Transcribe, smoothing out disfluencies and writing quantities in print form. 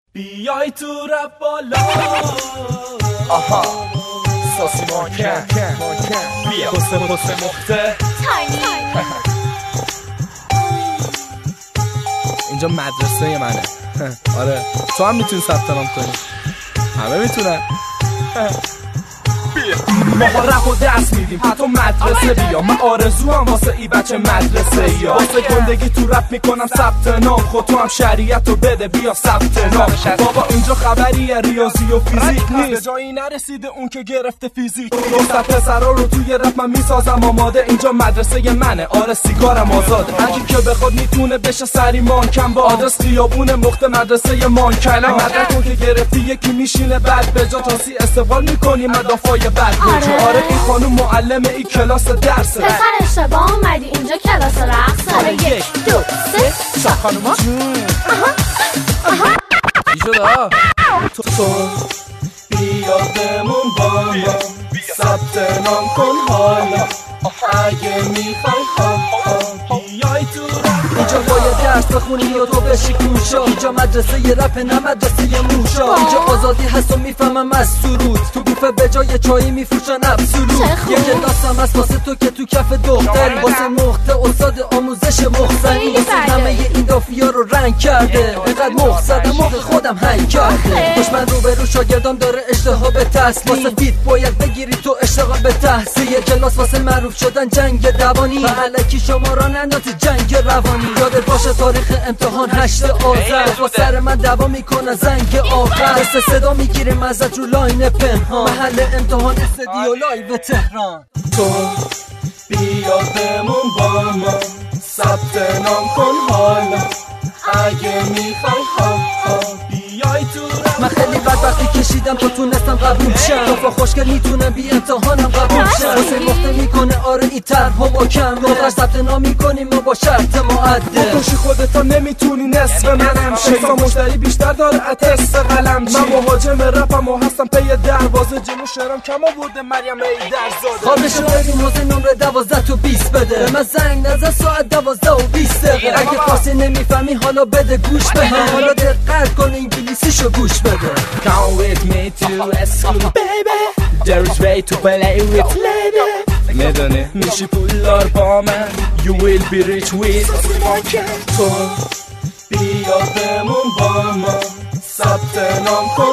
بیای تو رپ بالا آها ساسی مانکن بیا پسه مخته اینجا مدرسه منه آره تو هم میتونی ثبت نام کنی همه میتونن ما رپ و دست میدیم حتی مدرسه بیا من آرزو هم واسه ای بچه مدرسه یا واسه گندگی تو رپ میکنم ثبت نام خود تو هم شریعت رو بده بیا ثبت نام بابا اینجا خبریه ریاضی و فیزیک نیست به جایی نرسیده اون که گرفته فیزیک دوست پسرا رو توی رپ من میسازم آماده اینجا مدرسه منه آره سیگارم آزاده هرکی که بخواد میتونه بشه سری مانکن با آدرس خیابون مخت مدرسه مانکن مدرکون که گرفتی یکی میشینه بعد به جا تاسی استقبال میکنی مدافای بعد آره این خانوم معلم این کلاس درسه پسر اشتباه اومدی اینجا کلاس رقصه آره 1 2 3 شا خانوما چی شد تو بیا بمون با ما ثبت نام کن حالا اگه میخوای بیای تو اینجا باید درس بخونی و تو بشی کوشا اینجا مدرسه ی رپ نه مدرسه موشا اینجا آزادی هست و میفهمم از سرود تو بوفه به جای چایی میفروشن ابسولوت یه کلاسم هست واسه تو که تو کف دختری واسه مخته استاد آموزش مخزنی واسه همه این دافیا رو رنگ کرده اینقدر مخزدم موقع خودم هنگ کرده دشمن روبرو شاگردام داره اشتها به تسلیم واسه فیت باید بگیری تو اشتغال به تحصیل یه کلاس واسه معروف شدن جنگ دوانی و علکی شما را نندازی جنگ روانی یادت باشه تاریخ امتحان 8 آذر با سر من دعوا میکنه زنگ آخر دست صدا میگیریم ازت رو لاین پنهان محل امتحان استدیو لایو تهران تو بیا بمون با ما ثبت نام کن حالا اگه میخوای بیای تو من خیلی بدبختی کشیدم تا تونستم قبول شم دفعه خوشگل میتونه بی امتحانم قبول شم واسه مخته میکنه آره این طرح و کم رو ثبت نام میکنیم ما با شرط معدل بکشی خودتا نمیتونی نصف منم شیطان مشتری بیشتر داره اتست قلم من مهاجم رپم و هستم پی دروازه جلو شهرم کم آورده مریم ای درزاده خوابش رو ببین حسین نمره 12 تا 20 بده به من زنگ نزن ساعت 12 و 20 دقیقه اگه فارسی نمیفهمی حالا بده گوش بهم حالا دقت کن انگلیسیشو گوش بده Come with me to school baby There is way to play with lady میدونی میشی پولدار با من You will be rich with تو بیا بمون با ما ثبت نام کن